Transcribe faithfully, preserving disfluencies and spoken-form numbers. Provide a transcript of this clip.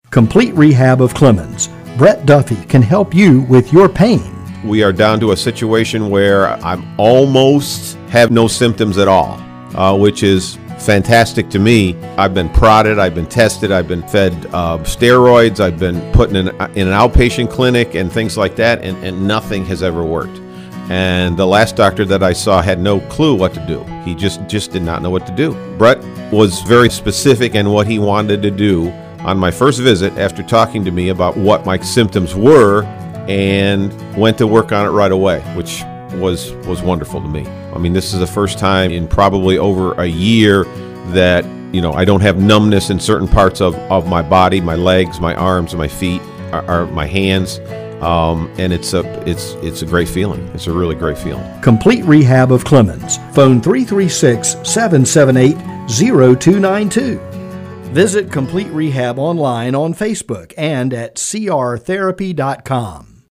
Complete Rehab of Clemens. Brett Duffy can help you with your pain. We are down to a situation where I'm almost have no symptoms at all, uh, which is fantastic to me. I've been prodded, I've been tested, I've been fed uh, steroids, I've been put in an, in an outpatient clinic and things like that, and, and nothing has ever worked. And the last doctor that I saw had no clue what to do. He just, just did not know what to do. Brett was very specific in what he wanted to do on my first visit after talking to me about what my symptoms were, and went to work on it right away, which was was wonderful to me. I mean, this is the first time in probably over a year that, you know, I don't have numbness in certain parts of, of my body, my legs, my arms, my feet, or, or my hands, um, and it's a it's it's a great feeling. It's a really great feeling. Complete Rehab of Clemens. Phone three three six, seven seven eight, zero two nine two. Visit Complete Rehab online on Facebook and at c r therapy dot com.